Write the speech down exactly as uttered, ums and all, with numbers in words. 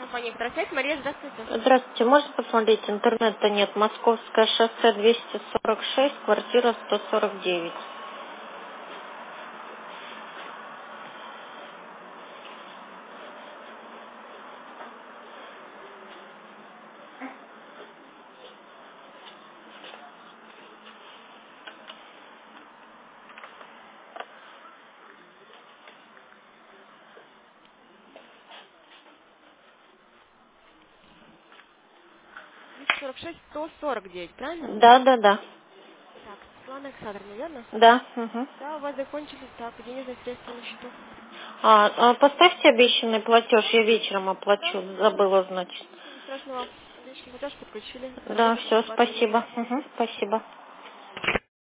компания «Эктросеть». Мария, здравствуйте. Здравствуйте, можно посмотреть? Интернета нет. Московское шоссе двести сорок шесть, квартира сто сорок девять. двести сорок шесть сто сорок девять, правильно? Да, да, да. Так, Светлана Александровна, верно? Да. Угу. Да, у вас закончились, так, денежные средства на счету. А, а поставьте обещанный платеж, Да? я вечером Да, оплачу. да. Забыла, значит. Ничего страшного. Обещанный платеж подключили. Да, Работает все, автомат спасибо. платежный. Угу, спасибо.